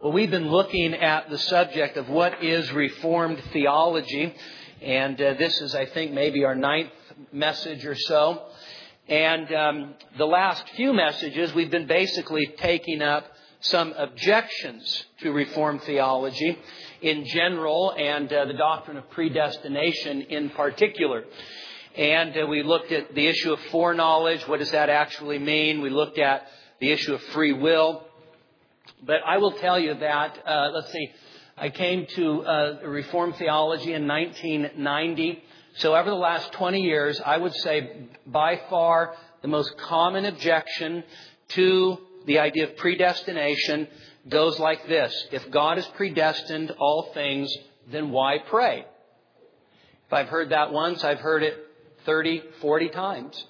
Well, we've been looking at the subject of what is Reformed theology. And this is, I think, maybe our 9th message or so. And the last few messages, we've been basically taking up some objections to Reformed theology in general and the doctrine of predestination in particular. And we looked at the issue of foreknowledge. What does that actually mean? We looked at the issue of free will. But I will tell you that, I came to Reformed theology in 1990. So over the last 20 years, I would say by far the most common objection to the idea of predestination goes like this. If God has predestined all things, then why pray? If I've heard that once, I've heard it 30, 40 times.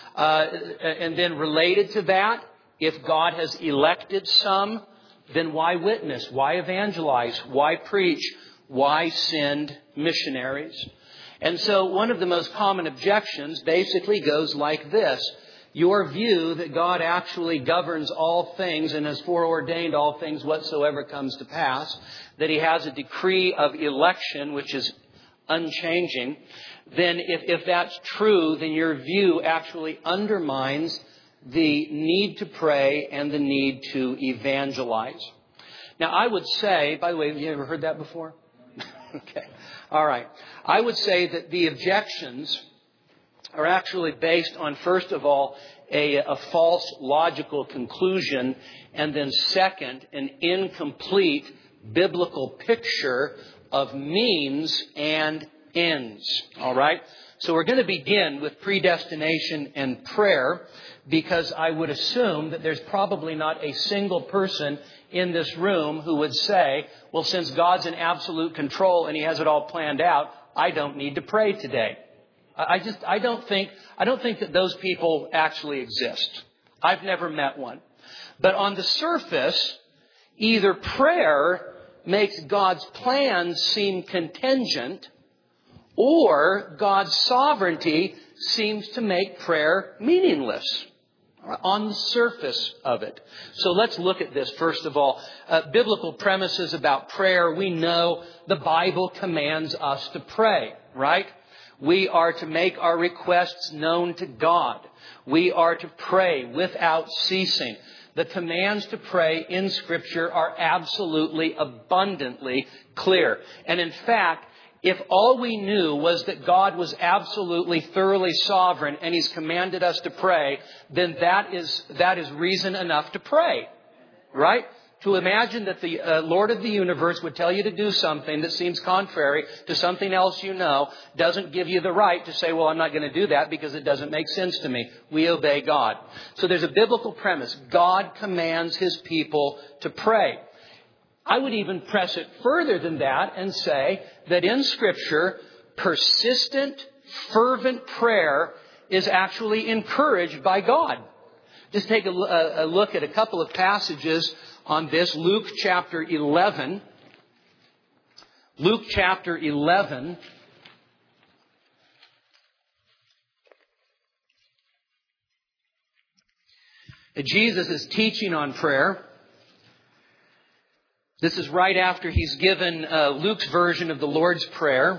And then related to that, if God has elected some, then why witness? Why evangelize? Why preach? Why send missionaries? And so one of the most common objections basically goes like this. Your view that God actually governs all things and has foreordained all things whatsoever comes to pass, that He has a decree of election which is unchanging, then if that's true, then your view actually undermines the need to pray and the need to evangelize. Now, I would say, by the way, have you ever heard that before? Okay. All right. I would say that the objections are actually based on, first of all, a false logical conclusion, and then second, an incomplete biblical picture of means and ends. All right? So we're going to begin with predestination and prayer, because I would assume that there's probably not a single person in this room who would say, well, since God's in absolute control and He has it all planned out, I don't need to pray today. I don't think that those people actually exist. I've never met one. But on the surface, either prayer makes God's plans seem contingent, or God's sovereignty seems to make prayer meaningless on the surface of it. So let's look at this. First of all, biblical premises about prayer. We know the Bible commands us to pray, right? We are to make our requests known to God. We are to pray without ceasing. The commands to pray in Scripture are absolutely abundantly clear. And in fact, if all we knew was that God was absolutely, thoroughly sovereign and He's commanded us to pray, then that is reason enough to pray, right? To imagine that the Lord of the universe would tell you to do something that seems contrary to something else you know doesn't give you the right to say, well, I'm not going to do that because it doesn't make sense to me. We obey God. So there's a biblical premise. God commands His people to pray. I would even press it further than that and say that in Scripture, persistent, fervent prayer is actually encouraged by God. Just take a look at a couple of passages on this. Luke chapter 11. Luke chapter 11. Jesus is teaching on prayer. This is right after He's given Luke's version of the Lord's Prayer.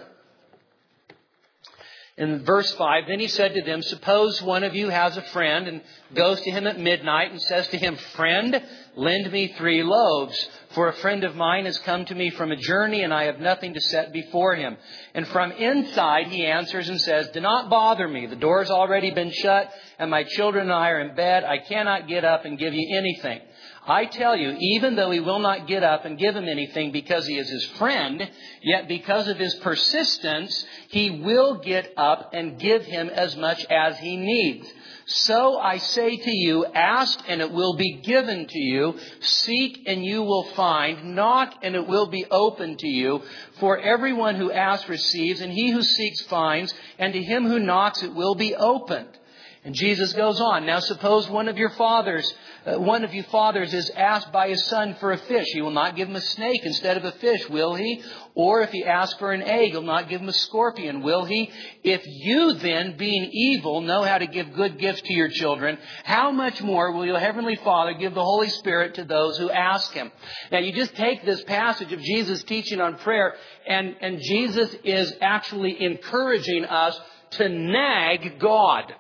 In verse 5, then He said to them, suppose one of you has a friend and goes to him at midnight and says to him, friend, lend me 3 loaves, for a friend of mine has come to me from a journey and I have nothing to set before him. And from inside he answers and says, do not bother me. The door's already been shut and my children and I are in bed. I cannot get up and give you anything. I tell you, even though he will not get up and give him anything because he is his friend, yet because of his persistence, he will get up and give him as much as he needs. So I say to you, ask and it will be given to you. Seek and you will find. Knock and it will be opened to you. For everyone who asks receives, and he who seeks finds, and to him who knocks it will be opened. And Jesus goes on. Now suppose one of you fathers is asked by his son for a fish. He will not give him a snake instead of a fish, will he? Or if he asks for an egg, he'll not give him a scorpion, will he? If you then, being evil, know how to give good gifts to your children, how much more will your heavenly Father give the Holy Spirit to those who ask him? Now you just take this passage of Jesus teaching on prayer, and Jesus is actually encouraging us to nag God.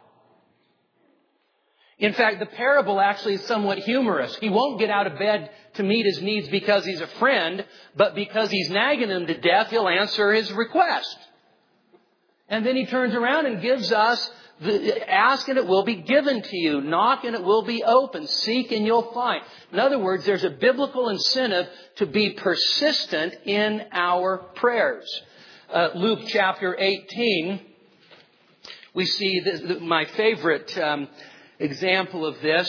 In fact, the parable actually is somewhat humorous. He won't get out of bed to meet his needs because he's a friend, but because he's nagging him to death, he'll answer his request. And then he turns around and gives us, ask and it will be given to you. Knock and it will be open. Seek and you'll find. In other words, there's a biblical incentive to be persistent in our prayers. Luke chapter 18, we see this, my favorite example of this.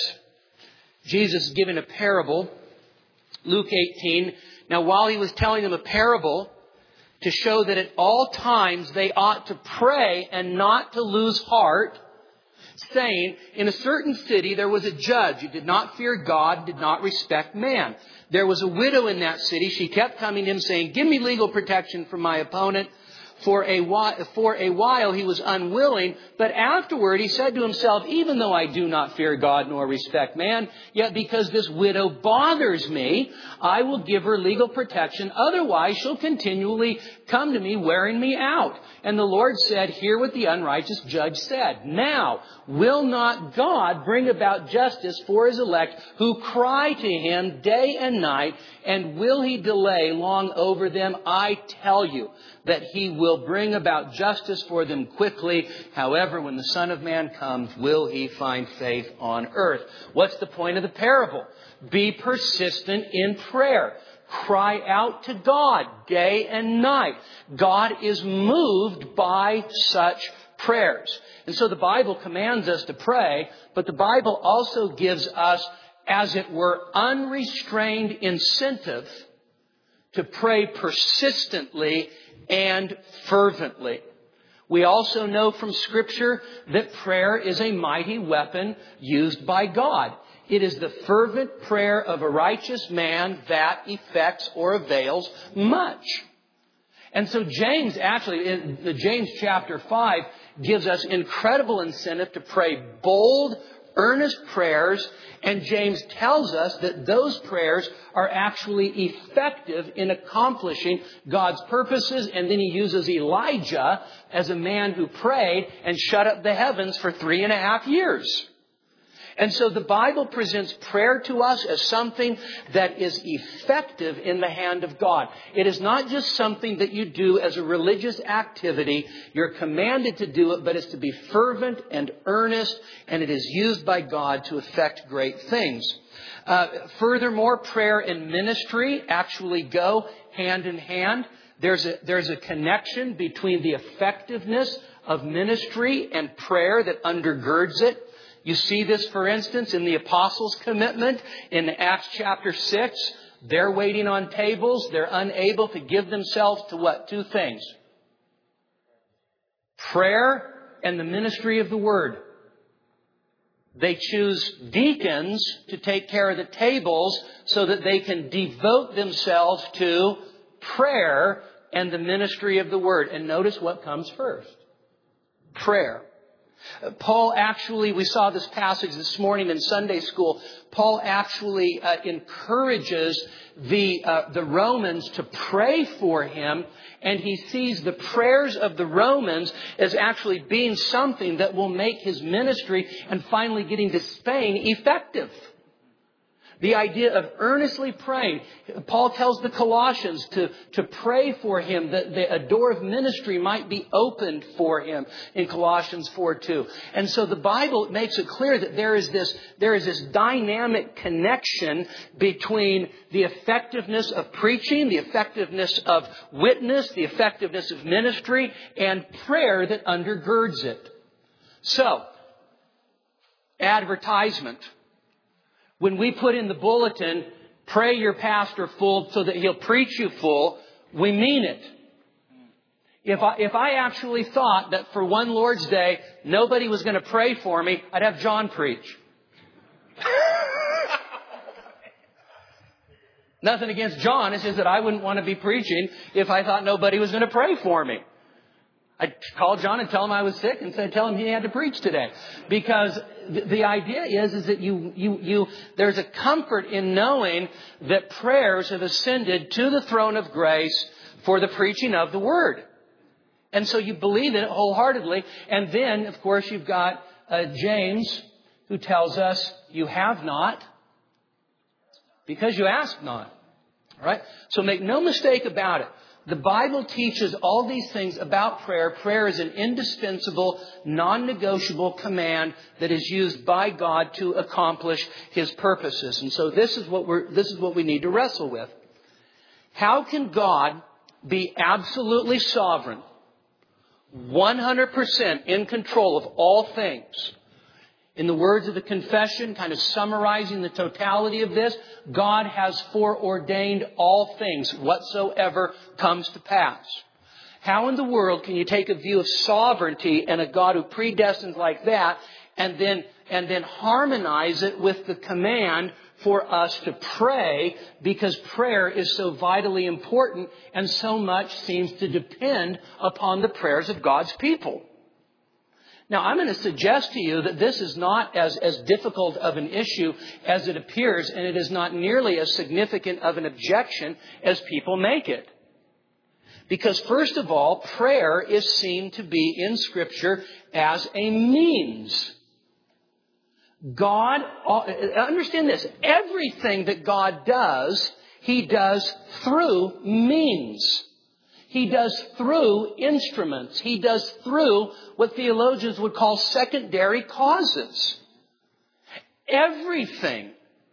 Jesus is giving a parable. Luke 18. Now, while he was telling them a parable to show that at all times they ought to pray and not to lose heart, saying, in a certain city there was a judge who did not fear God, did not respect man. There was a widow in that city. She kept coming to him saying, give me legal protection from my opponent. For a while he was unwilling, but afterward he said to himself, even though I do not fear God nor respect man, yet because this widow bothers me, I will give her legal protection. Otherwise she'll continually come to me wearing me out. And the Lord said, hear what the unrighteous judge said. Now, will not God bring about justice for his elect who cry to him day and night? And will he delay long over them? I tell you that he will bring about justice for them quickly. However, when the Son of Man comes, will he find faith on earth? What's the point of the parable? Be persistent in prayer. Cry out to God day and night. God is moved by such prayers. And so the Bible commands us to pray, but the Bible also gives us, as it were, unrestrained incentive to pray persistently and fervently. We also know from Scripture that prayer is a mighty weapon used by God. It is the fervent prayer of a righteous man that effects or avails much. And so James, actually, in James chapter 5, gives us incredible incentive to pray bold, earnest prayers. And James tells us that those prayers are actually effective in accomplishing God's purposes. And then he uses Elijah as a man who prayed and shut up the heavens for 3.5 years. And so the Bible presents prayer to us as something that is effective in the hand of God. It is not just something that you do as a religious activity. You're commanded to do it, but it's to be fervent and earnest, and it is used by God to effect great things. Furthermore, prayer and ministry actually go hand in hand. There's a connection between the effectiveness of ministry and prayer that undergirds it. You see this, for instance, in the apostles' commitment in Acts chapter 6. They're waiting on tables. They're unable to give themselves to what? 2 things. Prayer and the ministry of the word. They choose deacons to take care of the tables so that they can devote themselves to prayer and the ministry of the word. And notice what comes first. Prayer. Paul actually, we saw this passage this morning in Sunday school. Paul actually encourages the Romans to pray for him, and he sees the prayers of the Romans as actually being something that will make his ministry and finally getting to Spain effective. The idea of earnestly praying. Paul tells the Colossians to pray for him that a door of ministry might be opened for him in Colossians 4:2. And so the Bible makes it clear that there is this dynamic connection between the effectiveness of preaching, the effectiveness of witness, the effectiveness of ministry, and prayer that undergirds it. So, advertisement. When we put in the bulletin, pray your pastor full so that he'll preach you full, we mean it. If I actually thought that for one Lord's Day, nobody was going to pray for me, I'd have John preach. Nothing against John. It's just that I wouldn't want to be preaching if I thought nobody was going to pray for me. I'd call John and tell him I was sick and tell him he had to preach today. Because the idea is that there's a comfort in knowing that prayers have ascended to the throne of grace for the preaching of the Word. And so you believe in it wholeheartedly. And then, of course, you've got James, who tells us you have not because you ask not. All right? So make no mistake about it. The Bible teaches all these things about prayer. Prayer is an indispensable, non-negotiable command that is used by God to accomplish His purposes. And so this is what we need to wrestle with. How can God be absolutely sovereign, 100% in control of all things? In the words of the confession, kind of summarizing the totality of this, God has foreordained all things whatsoever comes to pass. How in the world can you take a view of sovereignty and a God who predestines like that and then harmonize it with the command for us to pray, because prayer is so vitally important and so much seems to depend upon the prayers of God's people? Now, I'm going to suggest to you that this is not as difficult of an issue as it appears, and it is not nearly as significant of an objection as people make it. Because, first of all, prayer is seen to be in Scripture as a means. God, understand this, everything that God does, He does through means. He does through instruments. He does through what theologians would call secondary causes. Everything.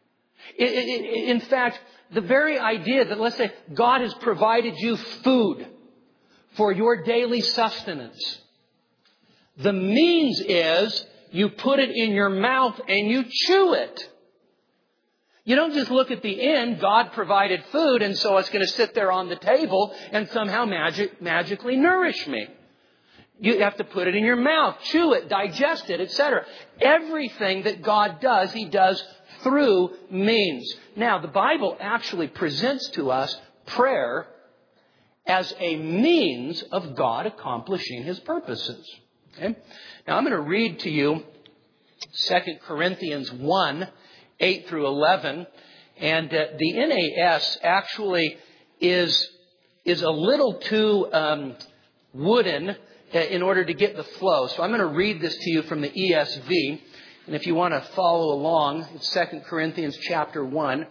In fact, the very idea that, let's say, God has provided you food for your daily sustenance. The means is you put it in your mouth and you chew it. You don't just look at the end, God provided food, and so it's going to sit there on the table and somehow magically nourish me. You have to put it in your mouth, chew it, digest it, etc. Everything that God does, He does through means. Now, the Bible actually presents to us prayer as a means of God accomplishing His purposes. Okay? Now, I'm going to read to you 2 Corinthians 1, 8 through 11. And the NAS actually is a little too wooden in order to get the flow. So I'm going to read this to you from the ESV. And if you want to follow along, it's 2 Corinthians chapter 1.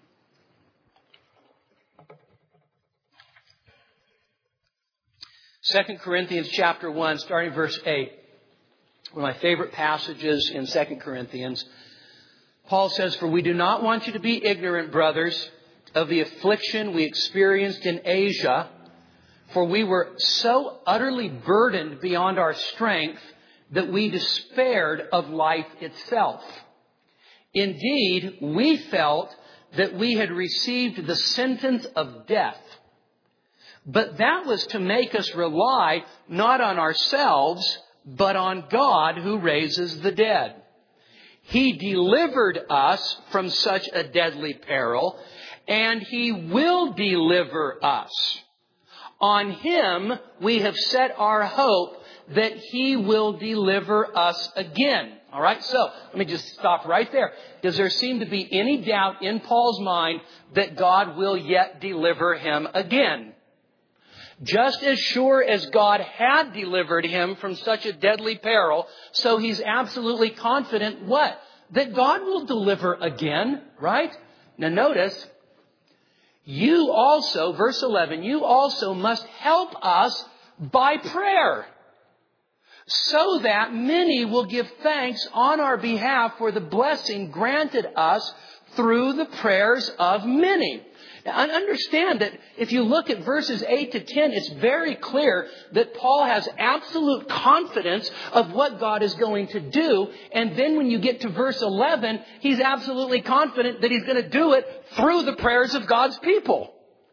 Second Corinthians chapter 1, starting verse 8. One of my favorite passages in 2 Corinthians. Paul says, "For we do not want you to be ignorant, brothers, of the affliction we experienced in Asia, for we were so utterly burdened beyond our strength that we despaired of life itself. Indeed, we felt that we had received the sentence of death. But that was to make us rely not on ourselves, but on God who raises the dead. He delivered us from such a deadly peril, and He will deliver us. On Him we have set our hope that He will deliver us again." All right, so let me just stop right there. Does there seem to be any doubt in Paul's mind that God will yet deliver him again? Just as sure as God had delivered him from such a deadly peril, so he's absolutely confident, what? That God will deliver again, right? Now notice, you also, verse 11, you also must help us by prayer, so that many will give thanks on our behalf for the blessing granted us through the prayers of many. Now, understand that if you look at verses 8 to 10, it's very clear that Paul has absolute confidence of what God is going to do. And then when you get to verse 11, he's absolutely confident that He's going to do it through the prayers of God's people.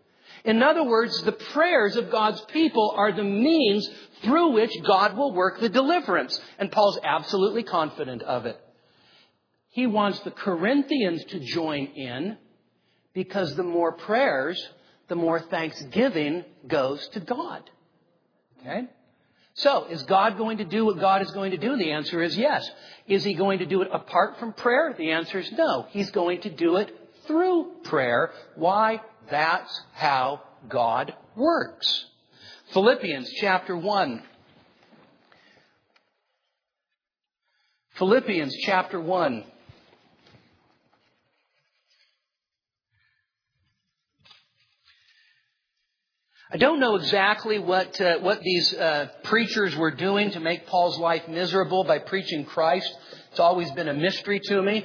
In other words, the prayers of God's people are the means through which God will work the deliverance. And Paul's absolutely confident of it. He wants the Corinthians to join in because the more prayers, the more thanksgiving goes to God. Okay? So, is God going to do what God is going to do? The answer is yes. Is He going to do it apart from prayer? The answer is no. He's going to do it through prayer. Why? That's how God works. Philippians chapter 1. Philippians chapter 1. I don't know exactly what these preachers were doing to make Paul's life miserable by preaching Christ. It's always been a mystery to me.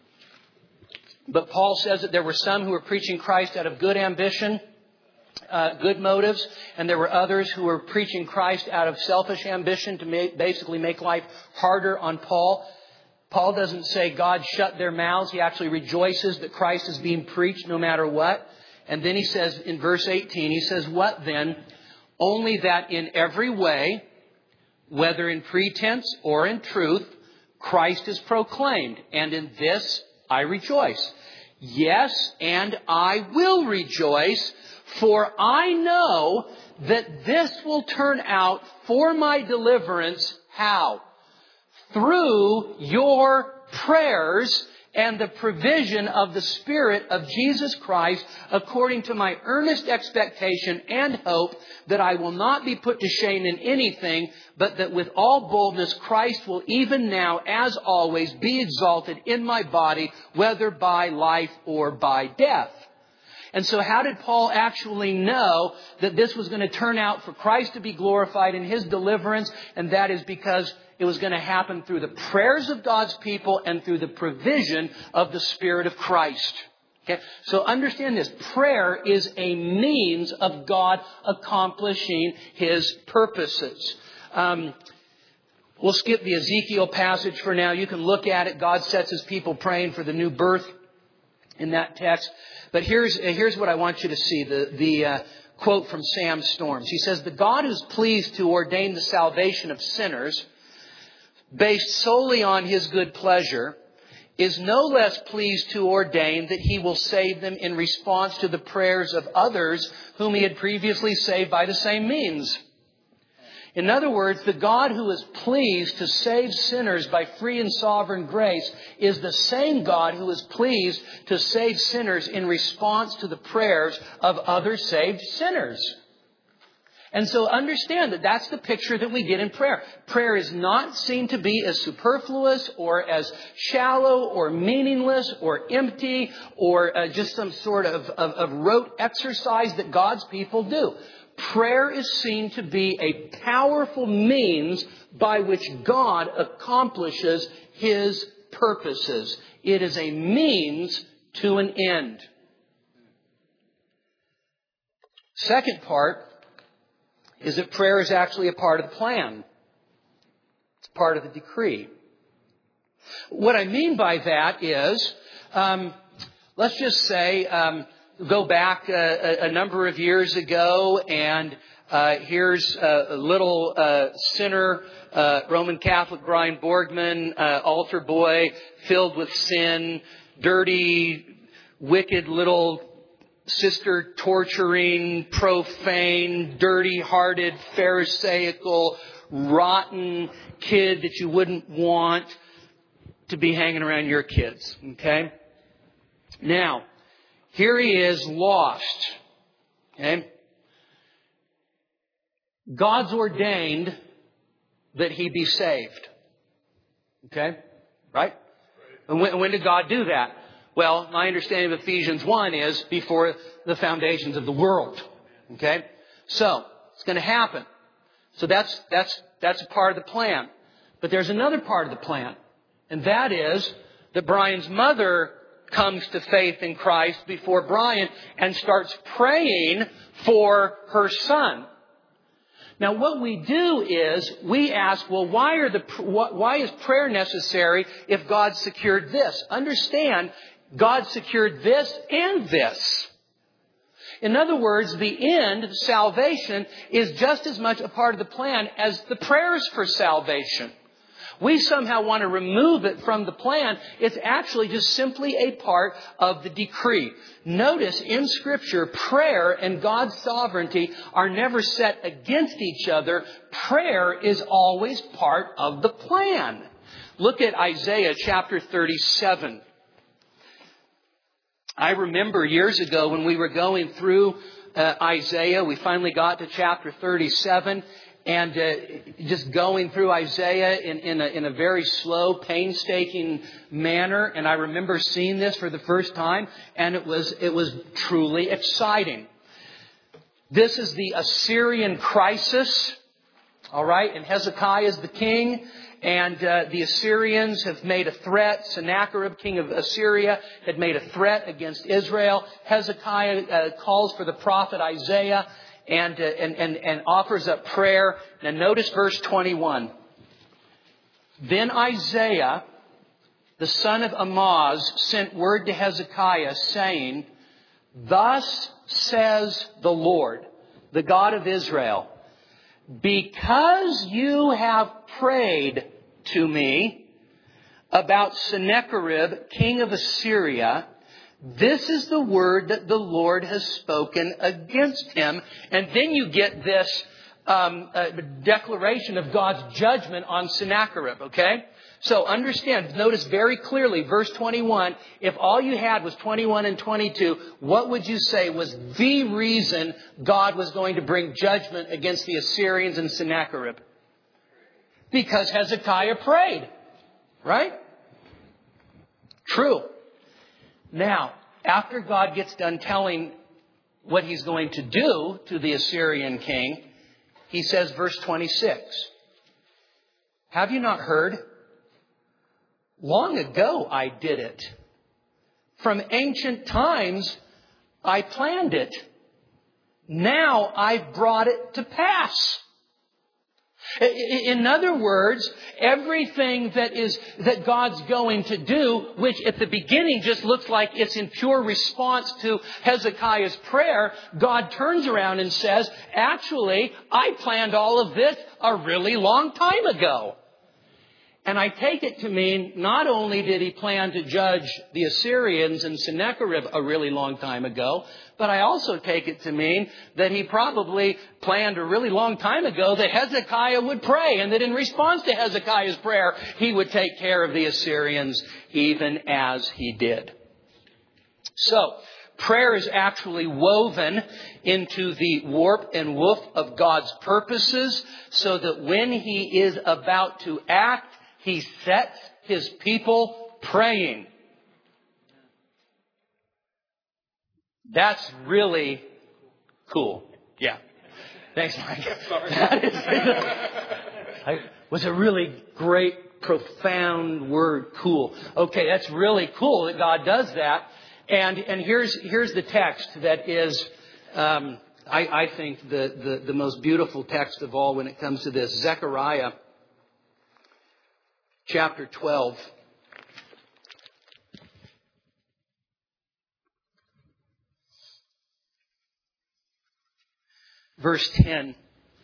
But Paul says that there were some who were preaching Christ out of good ambition, good motives, and there were others who were preaching Christ out of selfish ambition to basically make life harder on Paul. Paul doesn't say God shut their mouths. He actually rejoices that Christ is being preached no matter what. And then he says in verse 18, he says, "What then? Only that in every way, whether in pretense or in truth, Christ is proclaimed. And in this I rejoice. Yes, and I will rejoice, for I know that this will turn out for my deliverance." How? Through your prayers and the provision of the Spirit of Jesus Christ, according to my earnest expectation and hope that I will not be put to shame in anything, but that with all boldness Christ will even now, as always, be exalted in my body, whether by life or by death. And so how did Paul actually know that this was going to turn out for Christ to be glorified in His deliverance? And that is because it was going to happen through the prayers of God's people and through the provision of the Spirit of Christ. Okay? So understand this. Prayer is a means of God accomplishing His purposes. We'll skip the Ezekiel passage for now. You can look at it. God sets His people praying for the new birth in that text. But here's what I want you to see. The quote from Sam Storms. He says, "The God who's pleased to ordain the salvation of sinners based solely on His good pleasure is no less pleased to ordain that He will save them in response to the prayers of others whom He had previously saved by the same means." In other words, the God who is pleased to save sinners by free and sovereign grace is the same God who is pleased to save sinners in response to the prayers of other saved sinners. And so understand that that's the picture that we get in prayer. Prayer is not seen to be as superfluous or as shallow or meaningless or empty or just some sort of rote exercise that God's people do. Prayer is seen to be a powerful means by which God accomplishes His purposes. It is a means to an end. Second part is that prayer is actually a part of the plan. It's part of the decree. What I mean by that is, let's just say, go back a number of years ago, and here's a little sinner, Roman Catholic Brian Borgman, altar boy, filled with sin, dirty, wicked little sister torturing, profane, dirty-hearted, pharisaical, rotten kid that you wouldn't want to be hanging around your kids. Okay? Now, here he is, lost. Okay? God's ordained that he be saved. Okay? Right? And when did God do that? Well, my understanding of Ephesians 1 is before the foundations of the world. Okay? So, it's going to happen. So that's a part of the plan. But there's another part of the plan. And that is that Brian's mother comes to faith in Christ before Brian and starts praying for her son. Now, what we do is we ask, well, why is prayer necessary if God secured this? Understand, God secured this and this. In other words, the end, salvation, is just as much a part of the plan as the prayers for salvation. We somehow want to remove it from the plan. It's actually just simply a part of the decree. Notice in Scripture, prayer and God's sovereignty are never set against each other. Prayer is always part of the plan. Look at Isaiah chapter 37. I remember years ago when we were going through Isaiah, we finally got to chapter 37. And just going through Isaiah in a very slow, painstaking manner. And I remember seeing this for the first time, and it was truly exciting. This is the Assyrian crisis, all right? And Hezekiah is the king, and the Assyrians have made a threat. Sennacherib, king of Assyria, had made a threat against Israel. Hezekiah calls for the prophet Isaiah and offers up prayer. Now notice verse 21. Then Isaiah, the son of Amoz, sent word to Hezekiah saying, "Thus says the Lord, the God of Israel, because you have prayed to me about Sennacherib, king of Assyria, this is the word that the Lord has spoken against him." And then you get this declaration of God's judgment on Sennacherib, okay? So understand, notice very clearly, verse 21, if all you had was 21 and 22, what would you say was the reason God was going to bring judgment against the Assyrians and Sennacherib? Because Hezekiah prayed, right? True. Now, after God gets done telling what he's going to do to the Assyrian king, he says, verse 26, "Have you not heard? Long ago I did it. From ancient times I planned it. Now I've brought it to pass." In other words, everything that God's going to do, which at the beginning just looks like it's in pure response to Hezekiah's prayer, God turns around and says, actually, I planned all of this a really long time ago. And I take it to mean not only did he plan to judge the Assyrians and Sennacherib a really long time ago, but I also take it to mean that he probably planned a really long time ago that Hezekiah would pray, and that in response to Hezekiah's prayer, he would take care of the Assyrians even as he did. So, prayer is actually woven into the warp and woof of God's purposes, so that when he is about to act, he sets his people praying. That's really cool. Yeah. Thanks, Mike. That was a really great, profound word, cool. Okay, that's really cool that God does that. And here's the text that is, I think, the most beautiful text of all when it comes to this. Zechariah chapter 12. Verse 10.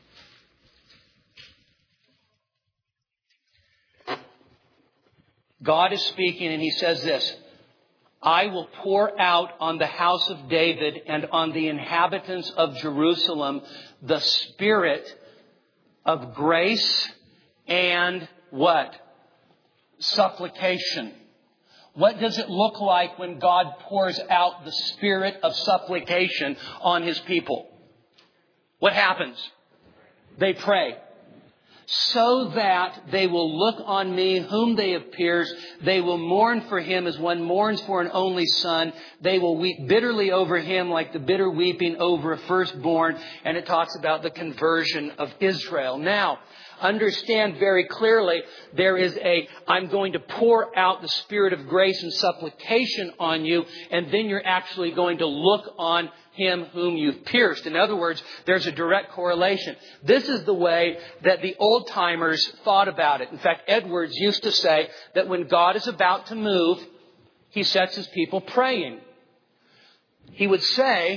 God is speaking and he says this, "I will pour out on the house of David and on the inhabitants of Jerusalem the spirit of grace and" what? Supplication. What does it look like when God pours out the spirit of supplication on his people? What happens? They pray. "So that they will look on me whom they have pierced. They will mourn for him as one mourns for an only son. They will weep bitterly over him like the bitter weeping over a firstborn." And it talks about the conversion of Israel. Now, understand very clearly, there is I'm going to pour out the spirit of grace and supplication on you, and then you're actually going to look on him whom you've pierced. In other words, there's a direct correlation. This is the way that the old timers thought about it. In fact, Edwards used to say that when God is about to move, he sets his people praying. He would say,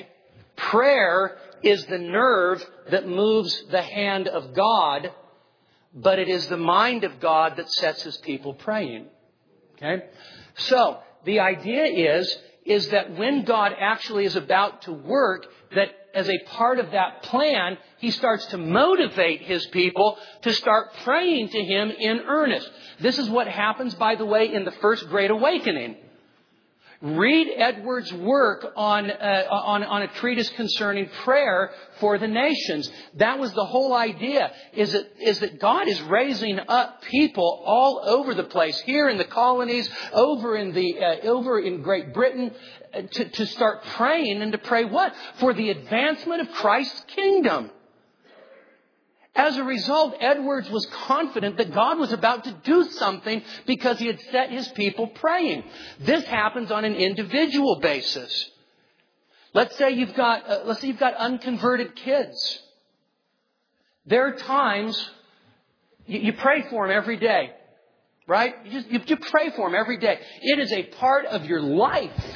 Prayer is the nerve that moves the hand of God, but it is the mind of God that sets His people praying. Okay? So, the idea is that when God actually is about to work, that as a part of that plan, He starts to motivate His people to start praying to Him in earnest. This is what happens, by the way, in the First Great Awakening. Read Edwards' work on a treatise concerning prayer for the nations. That was the whole idea, is that God is raising up people all over the place, here in the colonies, over in Great Britain, to start praying, and to pray what? For the advancement of Christ's kingdom. As a result, Edwards was confident that God was about to do something because He had set His people praying. This happens on an individual basis. Let's say you've got unconverted kids. There are times you pray for them every day, right? You pray for them every day. It is a part of your life.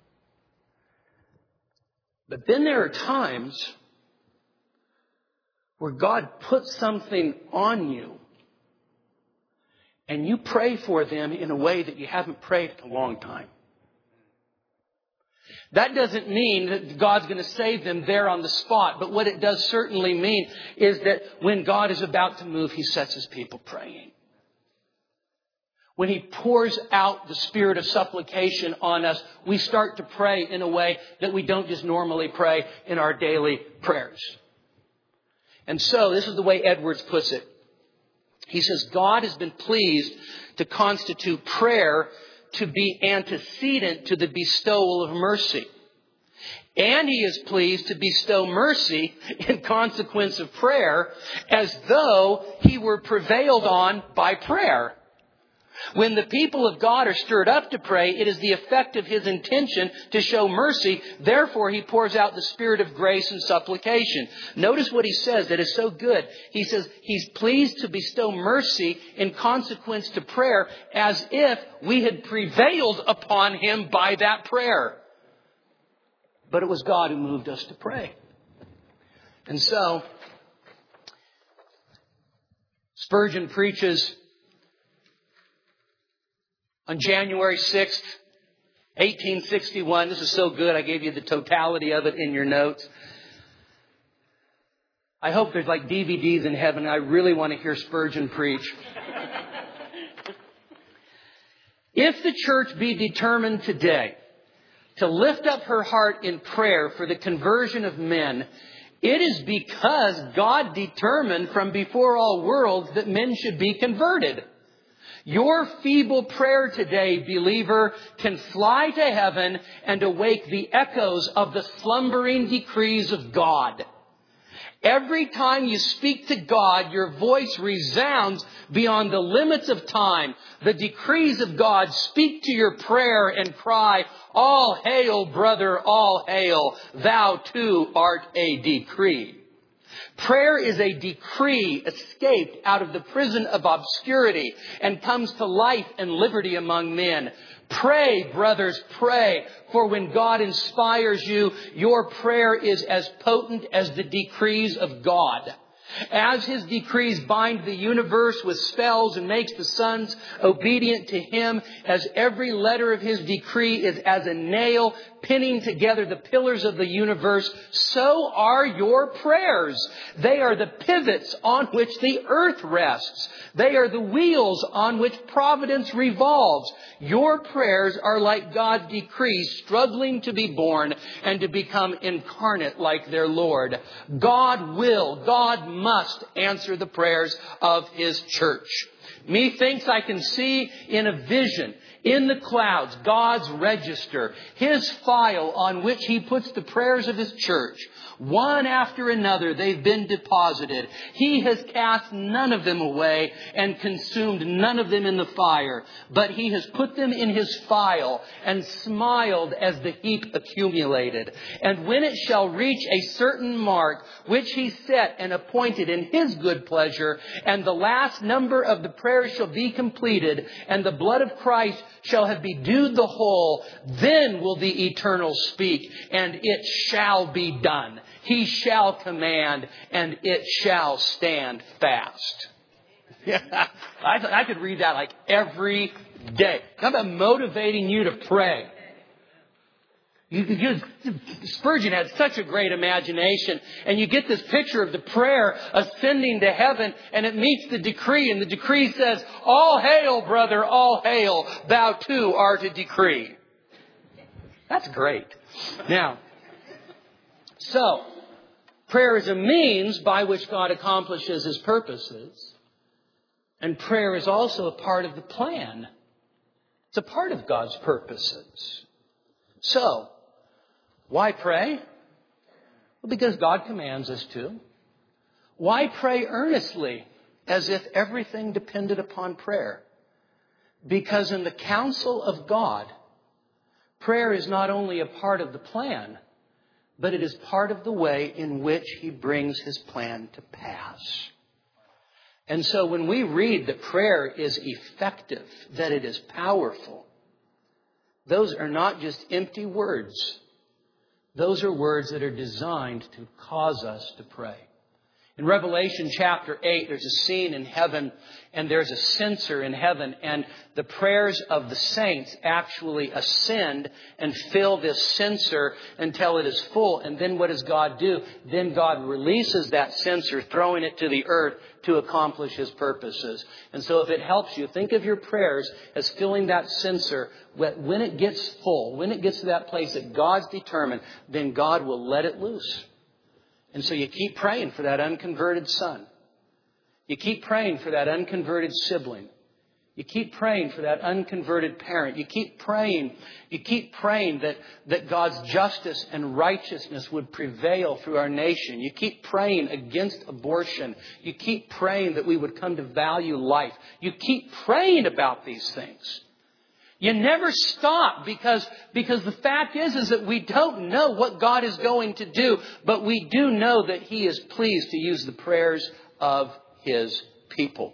But then there are times where God puts something on you and you pray for them in a way that you haven't prayed in a long time. That doesn't mean that God's going to save them there on the spot. But what it does certainly mean is that when God is about to move, He sets His people praying. When He pours out the spirit of supplication on us, we start to pray in a way that we don't just normally pray in our daily prayers. And so, this is the way Edwards puts it. He says, God has been pleased to constitute prayer to be antecedent to the bestowal of mercy. And He is pleased to bestow mercy in consequence of prayer, as though He were prevailed on by prayer. When the people of God are stirred up to pray, it is the effect of His intention to show mercy. Therefore, He pours out the spirit of grace and supplication. Notice what He says that is so good. He says He's pleased to bestow mercy in consequence to prayer, as if we had prevailed upon Him by that prayer. But it was God who moved us to pray. And so, Spurgeon preaches on January 6th, 1861. This is so good. I gave you the totality of it in your notes. I hope there's like DVDs in heaven. I really want to hear Spurgeon preach. If the church be determined today to lift up her heart in prayer for the conversion of men, it is because God determined from before all worlds that men should be converted. Your feeble prayer today, believer, can fly to heaven and awake the echoes of the slumbering decrees of God. Every time you speak to God, your voice resounds beyond the limits of time. The decrees of God speak to your prayer and cry, "All hail, brother, all hail. Thou too art a decree." Prayer is a decree escaped out of the prison of obscurity and comes to life and liberty among men. Pray, brothers, pray, for when God inspires you, your prayer is as potent as the decrees of God. As His decrees bind the universe with spells and makes the sons obedient to Him, as every letter of His decree is as a nail pinning together the pillars of the universe, so are your prayers. They are the pivots on which the earth rests. They are the wheels on which providence revolves. Your prayers are like God's decrees, struggling to be born and to become incarnate like their Lord. God must answer the prayers of His church. Methinks I can see in a vision, in the clouds, God's register, His file on which He puts the prayers of His church. One after another, they've been deposited. He has cast none of them away and consumed none of them in the fire. But He has put them in His file and smiled as the heap accumulated. And when it shall reach a certain mark, which He set and appointed in His good pleasure, and the last number of the prayers shall be completed, and the blood of Christ shall have bedewed the whole, then will the Eternal speak, and it shall be done. He shall command, and it shall stand fast. Yeah, I could read that like every day. How about motivating you to pray? Spurgeon had such a great imagination, and you get this picture of the prayer ascending to heaven, and it meets the decree, and the decree says, "All hail, brother, all hail, thou too art a decree." That's great. Now, so, prayer is a means by which God accomplishes His purposes, and prayer is also a part of the plan. It's a part of God's purposes. So, why pray? Well, because God commands us to. Why pray earnestly, as if everything depended upon prayer? Because in the counsel of God, prayer is not only a part of the plan, but it is part of the way in which He brings His plan to pass. And so when we read that prayer is effective, that it is powerful, those are not just empty words. Those are words that are designed to cause us to pray. In Revelation chapter 8, there's a scene in heaven, and there's a censer in heaven, and the prayers of the saints actually ascend and fill this censer until it is full. And then what does God do? Then God releases that censer, throwing it to the earth to accomplish His purposes. And so if it helps you, think of your prayers as filling that censer. When it gets full, when it gets to that place that God's determined, then God will let it loose. And so you keep praying for that unconverted son. You keep praying for that unconverted sibling. You keep praying for that unconverted parent. You keep praying that God's justice and righteousness would prevail through our nation. You keep praying against abortion. You keep praying that we would come to value life. You keep praying about these things. You never stop because the fact is that we don't know what God is going to do, but we do know that He is pleased to use the prayers of His people.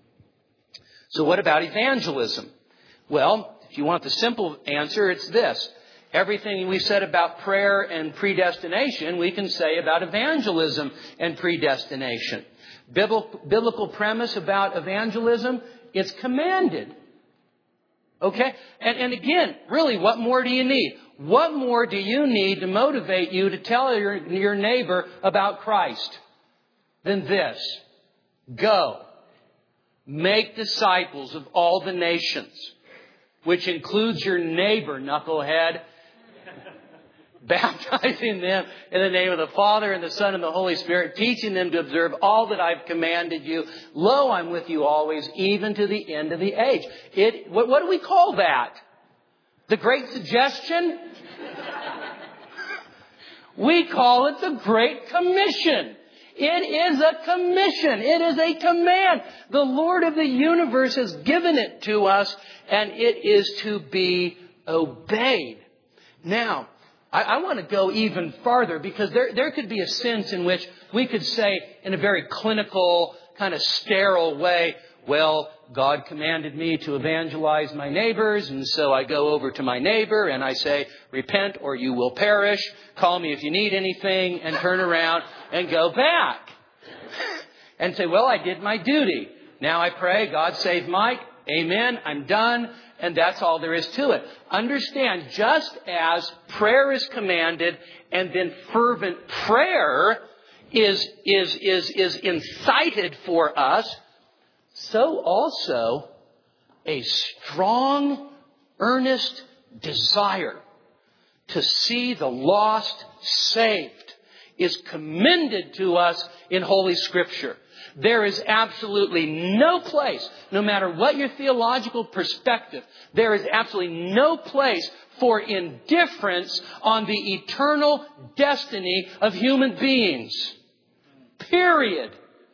So what about evangelism? Well, if you want the simple answer, it's this. Everything we said about prayer and predestination, we can say about evangelism and predestination. Biblical premise about evangelism, it's commanded. Okay? And again, really, what more do you need? What more do you need to motivate you to tell your neighbor about Christ than this? Go. Make disciples of all the nations, which includes your neighbor, knucklehead, baptizing them in the name of the Father and the Son and the Holy Spirit, teaching them to observe all that I've commanded you. Lo, I'm with you always, even to the end of the age. What do we call that? The Great Suggestion? We call it the Great Commission. It is a commission. It is a command. The Lord of the universe has given it to us, and it is to be obeyed. Now, I want to go even farther, because there could be a sense in which we could say in a very clinical, kind of sterile way, well, God commanded me to evangelize my neighbors, and so I go over to my neighbor and I say, repent or you will perish. Call me if you need anything, and turn around and go back. And say, well, I did my duty. Now I pray, God save Mike. Amen. I'm done. And that's all there is to it. Understand, just as prayer is commanded and then fervent prayer is incited for us, so also a strong, earnest desire to see the lost saved is commended to us in Holy Scripture. There is absolutely no place, no matter what your theological perspective, there is absolutely no place for indifference on the eternal destiny of human beings. Period.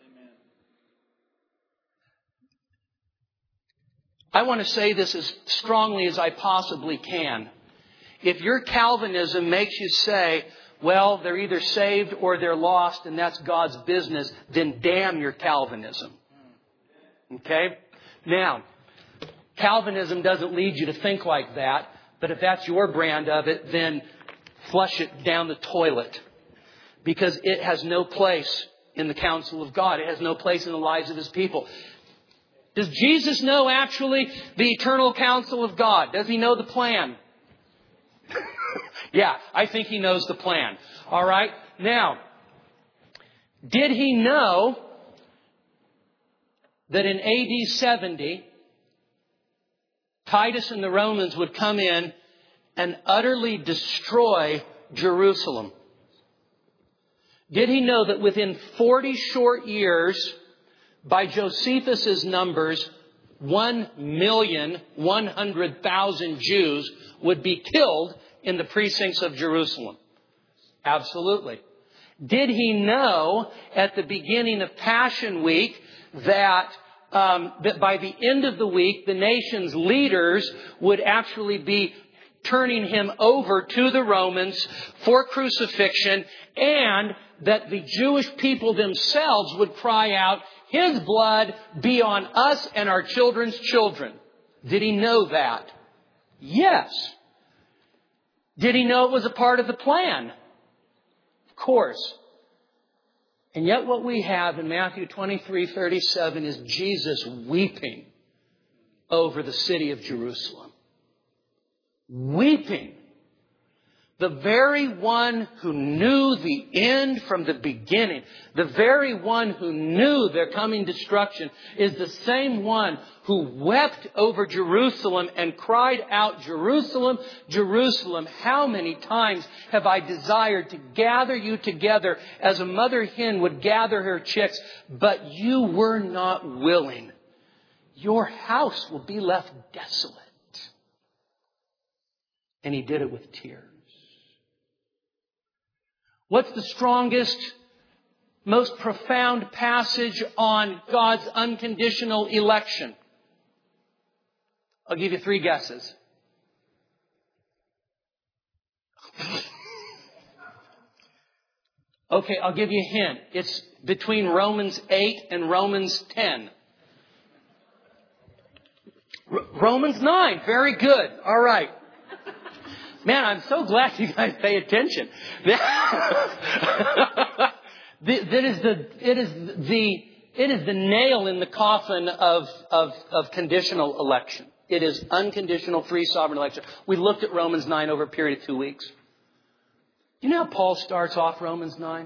I want to say this as strongly as I possibly can. If your Calvinism makes you say, well, they're either saved or they're lost, and that's God's business, then damn your Calvinism. Okay? Now, Calvinism doesn't lead you to think like that, but if that's your brand of it, then flush it down the toilet. Because it has no place in the counsel of God. It has no place in the lives of His people. Does Jesus know actually the eternal counsel of God? Does He know the plan? Yeah, I think He knows the plan. All right. Now, did He know that in AD 70, Titus and the Romans would come in and utterly destroy Jerusalem? Did he know that within 40 short years, by Josephus' numbers, 1,100,000 Jews would be killed in the precincts of Jerusalem? Absolutely. Did he know at the beginning of Passion Week that by the end of the week, the nation's leaders would actually be turning Him over to the Romans for crucifixion, and that the Jewish people themselves would cry out, His blood be on us and our children's children? Did he know that? Yes. Did he know it was a part of the plan? Of course. And yet what we have in Matthew 23:37 is Jesus weeping over the city of Jerusalem. Weeping. The very one who knew the end from the beginning, the very one who knew their coming destruction, is the same one who wept over Jerusalem and cried out, Jerusalem, Jerusalem, how many times have I desired to gather you together as a mother hen would gather her chicks, but you were not willing. Your house will be left desolate. And He did it with tears. What's the strongest, most profound passage on God's unconditional election? I'll give you 3 guesses. Okay, I'll give you a hint. It's between Romans 8 and Romans 10. Romans 9. Very good. All right. Man, I'm so glad you guys pay attention. It is the nail in the coffin of conditional election. It is unconditional free sovereign election. We looked at Romans 9 over a period of 2 weeks. You know how Paul starts off Romans 9?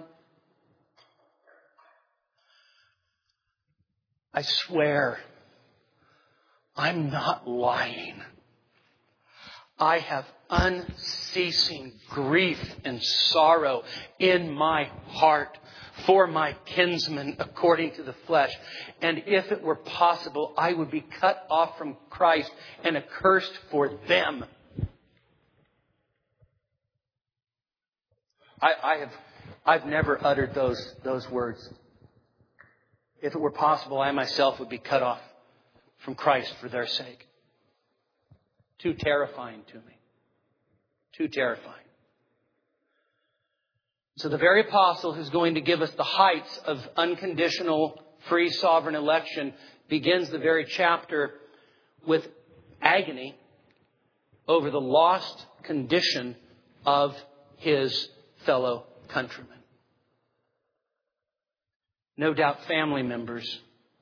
I swear, I'm not lying. I have unceasing grief and sorrow in my heart for my kinsmen according to the flesh. And if it were possible, I would be cut off from Christ and accursed for them. I've never uttered those words. If it were possible, I myself would be cut off from Christ for their sake. Too terrifying to me. Too terrifying. So the very apostle who's going to give us the heights of unconditional free sovereign election begins the very chapter with agony over the lost condition of his fellow countrymen. No doubt family members.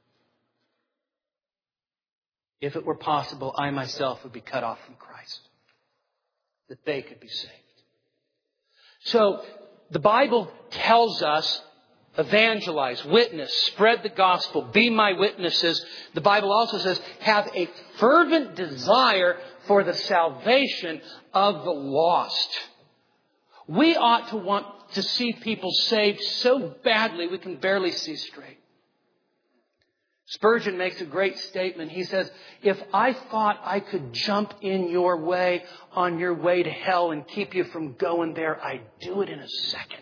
If it were possible, I myself would be cut off from Christ, that they could be saved. So the Bible tells us, evangelize, witness, spread the gospel, be my witnesses. The Bible also says, have a fervent desire for the salvation of the lost. We ought to want to see people saved so badly we can barely see straight. Spurgeon makes a great statement. He says, if I thought I could jump in your way on your way to hell and keep you from going there, I'd do it in a second.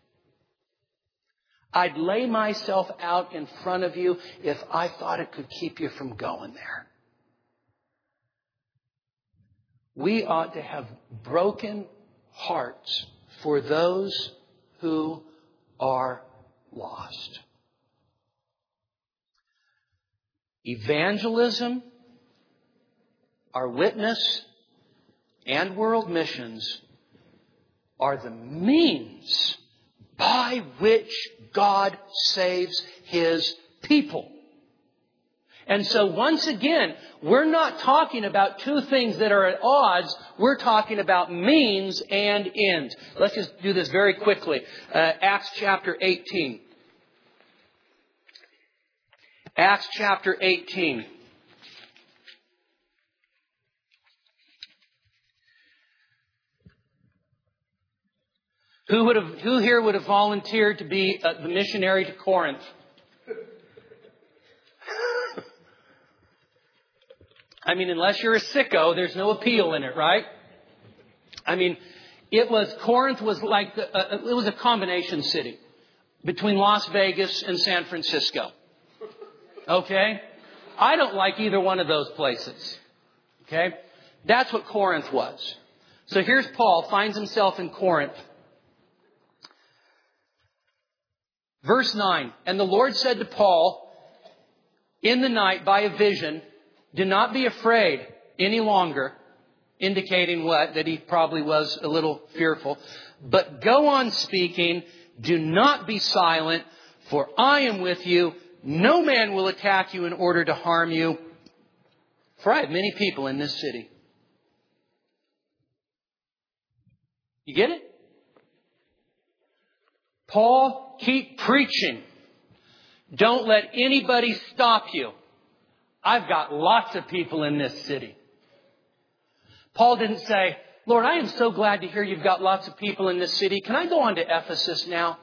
I'd lay myself out in front of you if I thought it could keep you from going there. We ought to have broken hearts for those who are lost. evangelism, our witness, and world missions are the means by which God saves His people. And so once again, we're not talking about two things that are at odds. We're talking about means and ends. Let's just do this very quickly. Acts chapter 18. Acts chapter 18. Who here would have volunteered to be the missionary to Corinth? I mean, unless you're a sicko, there's no appeal in it, right? I mean, Corinth was like, it was a combination city between Las Vegas and San Francisco. Okay? I don't like either one of those places. Okay? That's what Corinth was. So here's Paul, finds himself in Corinth. Verse 9, and the Lord said to Paul in the night by a vision, do not be afraid any longer, indicating what? That he probably was a little fearful. But go on speaking, do not be silent, for I am with you. No man will attack you in order to harm you, for I have many people in this city. You get it? Paul, keep preaching. Don't let anybody stop you. I've got lots of people in this city. Paul didn't say, Lord, I am so glad to hear you've got lots of people in this city. Can I go on to Ephesus now?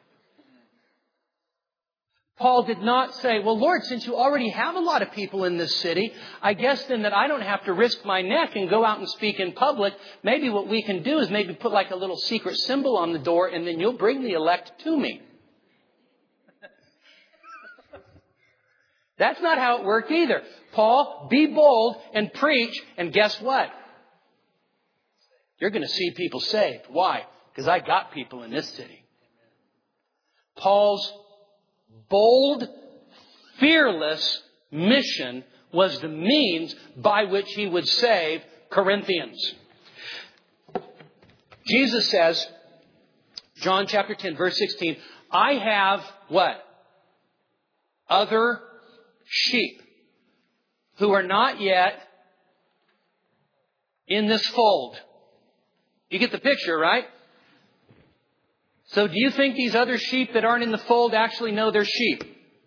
Paul did not say, well, Lord, since you already have a lot of people in this city, I guess then that I don't have to risk my neck and go out and speak in public. Maybe what we can do is maybe put like a little secret symbol on the door and then you'll bring the elect to me. That's not how it worked either. Paul, be bold and preach, and guess what? You're going to see people saved. Why? Because I got people in this city. Paul's bold, fearless mission was the means by which he would save Corinthians. Jesus says, John chapter 10, verse 16, I have what? Other sheep who are not yet in this fold. You get the picture, right? So do you think these other sheep that aren't in the fold actually know they're sheep?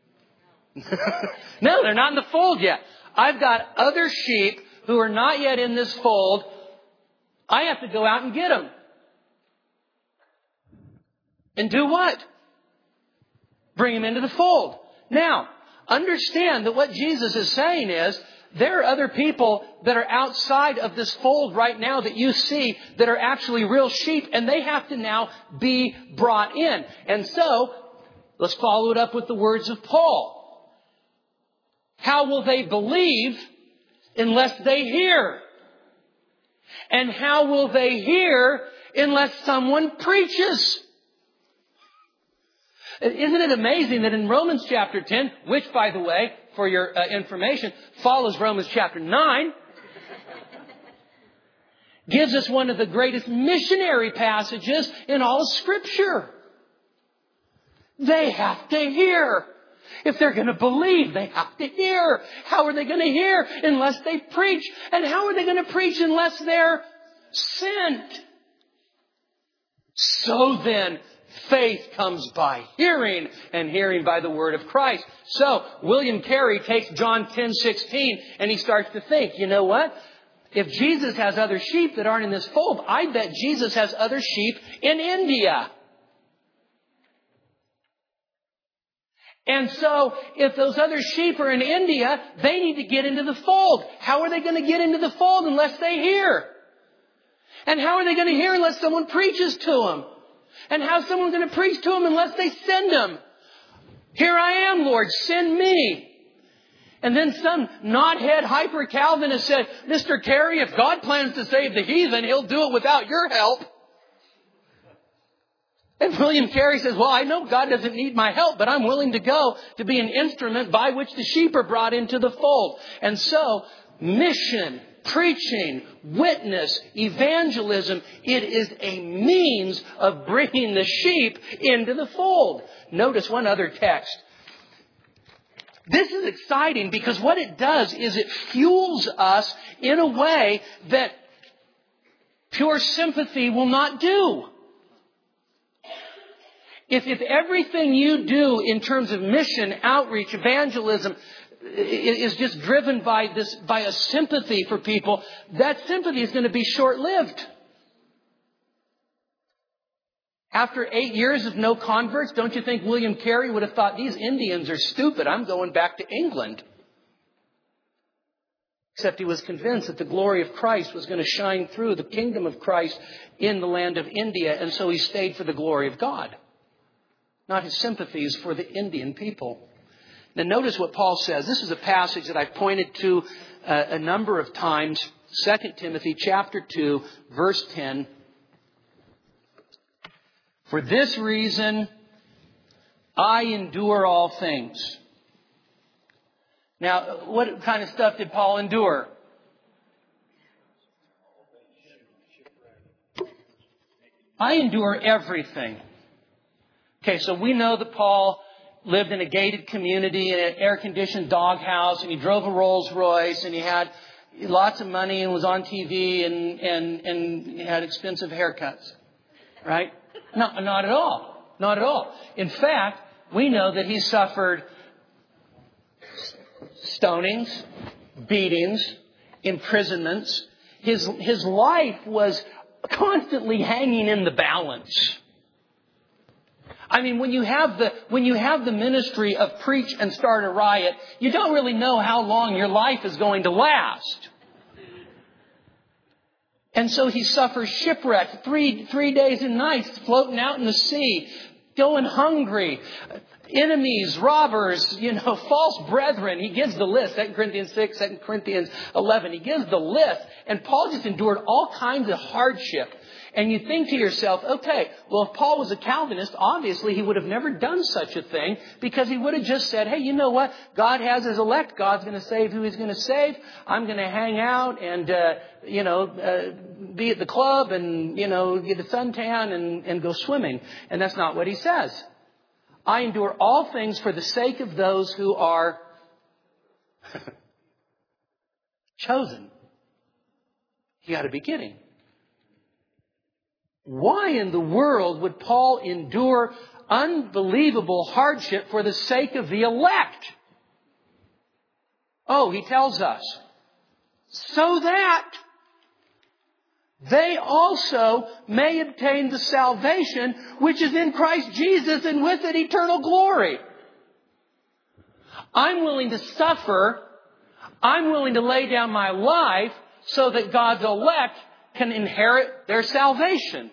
No, they're not in the fold yet. I've got other sheep who are not yet in this fold. I have to go out and get them. And do what? Bring them into the fold. Now, understand that what Jesus is saying is there are other people that are outside of this fold right now that you see that are actually real sheep, and they have to now be brought in. And so, let's follow it up with the words of Paul. How will they believe unless they hear? And how will they hear unless someone preaches? Isn't it amazing that in Romans chapter 10, which, by the way, for your information, follows Romans chapter 9, gives us one of the greatest missionary passages in all of Scripture. They have to hear. If they're going to believe, they have to hear. How are they going to hear unless they preach? And how are they going to preach unless they're sent? So then, faith comes by hearing, and hearing by the word of Christ. So, William Carey takes John 10:16 and he starts to think, you know what? If Jesus has other sheep that aren't in this fold, I bet Jesus has other sheep in India. And so, if those other sheep are in India, they need to get into the fold. How are they going to get into the fold unless they hear? And how are they going to hear unless someone preaches to them? And how's someone going to preach to them unless they send them? Here I am, Lord, send me. And then some knothead hyper-Calvinist said, Mr. Carey, if God plans to save the heathen, He'll do it without your help. And William Carey says, well, I know God doesn't need my help, but I'm willing to go to be an instrument by which the sheep are brought into the fold. And so, mission, preaching, witness, evangelism, it is a means of bringing the sheep into the fold. Notice one other text. This is exciting because what it does is it fuels us in a way that pure sympathy will not do. If everything you do in terms of mission, outreach, evangelism is just driven by a sympathy for people, that sympathy is going to be short-lived. After 8 years of no converts, don't you think William Carey would have thought, these Indians are stupid, I'm going back to England? Except he was convinced that the glory of Christ was going to shine through the kingdom of Christ in the land of India, and so he stayed for the glory of God. Not his sympathies for the Indian people. Now notice what Paul says. This is a passage that I've pointed to a number of times. 2 Timothy chapter 2, verse 10. For this reason, I endure all things. Now, what kind of stuff did Paul endure? I endure everything. Okay, so we know that Paul lived in a gated community in an air-conditioned doghouse, and he drove a Rolls Royce, and he had lots of money and was on TV and had expensive haircuts. Right? No, not at all. Not at all. In fact, we know that he suffered stonings, beatings, imprisonments. His life was constantly hanging in the balance. I mean, when you have the ministry of preach and start a riot, you don't really know how long your life is going to last. And so he suffers shipwreck, three days and nights floating out in the sea, going hungry, enemies, robbers, false brethren. He gives the list, 2 Corinthians 6, 2 Corinthians 11. He gives the list, and Paul just endured all kinds of hardship. And you think to yourself, okay, well, if Paul was a Calvinist, obviously he would have never done such a thing because he would have just said, hey, you know what? God has his elect. God's going to save who he's going to save. I'm going to hang out and, be at the club and, get a suntan and go swimming. And that's not what he says. I endure all things for the sake of those who are chosen. You got to be kidding. Why in the world would Paul endure unbelievable hardship for the sake of the elect? Oh, he tells us, so that they also may obtain the salvation which is in Christ Jesus and with it eternal glory. I'm willing to suffer. I'm willing to lay down my life so that God's elect can inherit their salvation.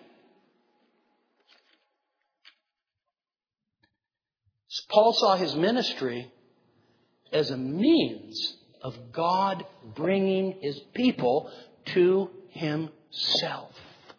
Paul saw his ministry as a means of God bringing his people to himself.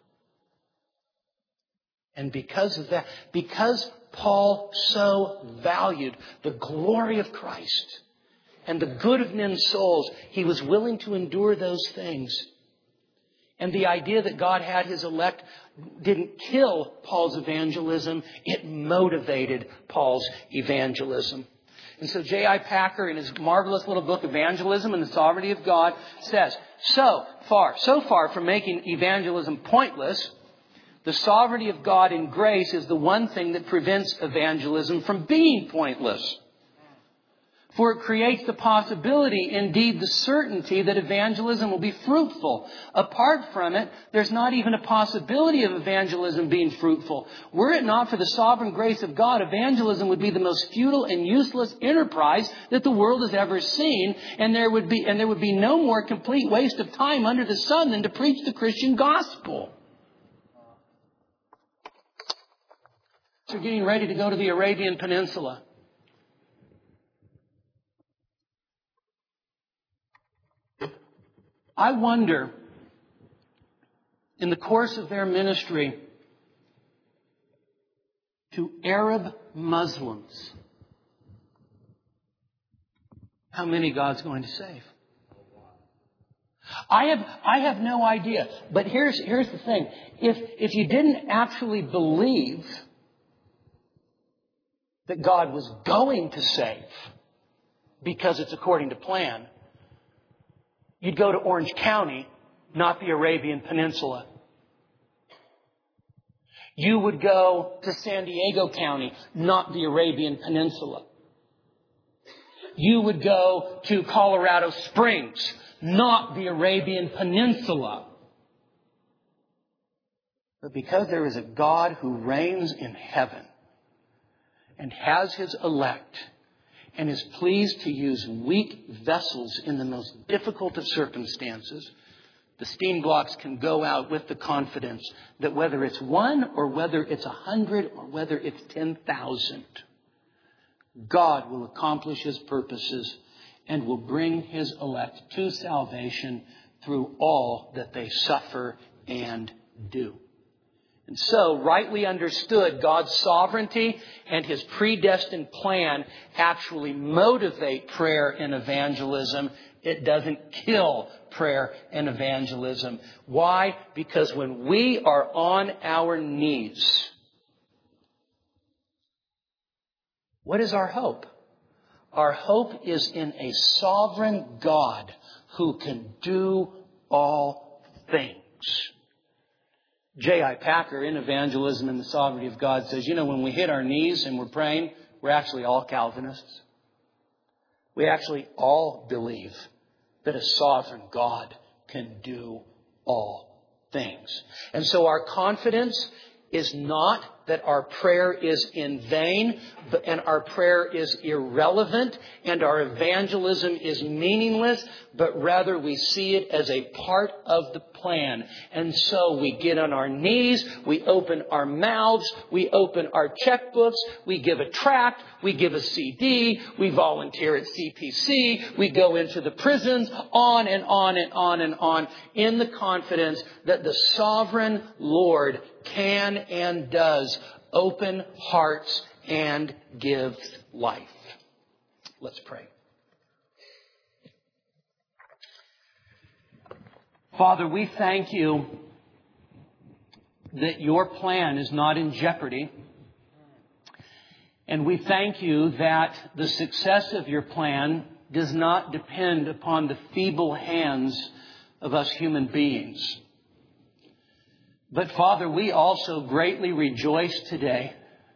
And because of that, because Paul so valued the glory of Christ and the good of men's souls, he was willing to endure those things. And the idea that God had his elect didn't kill Paul's evangelism. It motivated Paul's evangelism. And so J.I. Packer, in his marvelous little book, Evangelism and the Sovereignty of God, says, so far from making evangelism pointless, the sovereignty of God in grace is the one thing that prevents evangelism from being pointless. For it creates the possibility, indeed the certainty, that evangelism will be fruitful. Apart from it, there's not even a possibility of evangelism being fruitful. Were it not for the sovereign grace of God, evangelism would be the most futile and useless enterprise that the world has ever seen, and there would be no more complete waste of time under the sun than to preach the Christian gospel. So getting ready to go to the Arabian Peninsula. I wonder, in the course of their ministry, to Arab Muslims. How many God's going to save? I have no idea. But here's the thing. If you didn't actually believe that God was going to save because it's according to plan, you'd go to Orange County, not the Arabian Peninsula. You would go to San Diego County, not the Arabian Peninsula. You would go to Colorado Springs, not the Arabian Peninsula. But because there is a God who reigns in heaven and has His elect and is pleased to use weak vessels in the most difficult of circumstances, the Steenblocks can go out with the confidence that whether it's 1 or whether it's 100 or whether it's 10,000, God will accomplish His purposes and will bring His elect to salvation through all that they suffer and do. And so, rightly understood, God's sovereignty and His predestined plan actually motivate prayer and evangelism. It doesn't kill prayer and evangelism. Why? Because when we are on our knees, what is our hope? Our hope is in a sovereign God who can do all things. J.I. Packer, in Evangelism and the Sovereignty of God, says, when we hit our knees and we're praying, we're actually all Calvinists. We actually all believe that a sovereign God can do all things. And so our confidence is not that our prayer is in vain and our prayer is irrelevant and our evangelism is meaningless, but rather we see it as a part of the plan. And so we get on our knees, we open our mouths, we open our checkbooks, we give a tract, we give a CD, we volunteer at CPC, we go into the prisons, on and on and on and on, in the confidence that the sovereign Lord can and does open hearts and give life. Let's pray. Father, we thank You that Your plan is not in jeopardy. And we thank You that the success of Your plan does not depend upon the feeble hands of us human beings. But Father, we also greatly rejoice today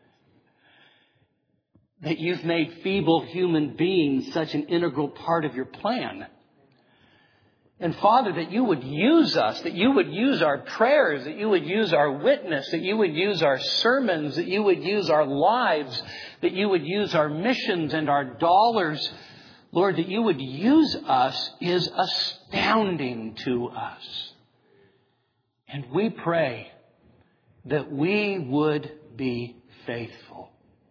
that You've made feeble human beings such an integral part of Your plan. And Father, that You would use us, that You would use our prayers, that You would use our witness, that You would use our sermons, that You would use our lives, that You would use our missions and our dollars. Lord, that You would use us is astounding to us. And we pray that we would be faithful.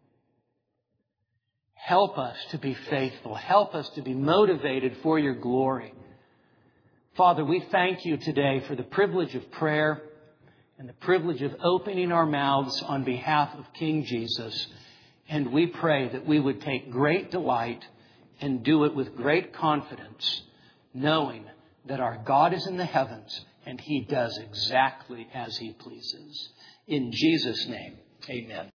Help us to be faithful. Help us to be motivated for Your glory. Father, we thank You today for the privilege of prayer and the privilege of opening our mouths on behalf of King Jesus. And we pray that we would take great delight and do it with great confidence, knowing that our God is in the heavens and He does exactly as He pleases. In Jesus' name, amen.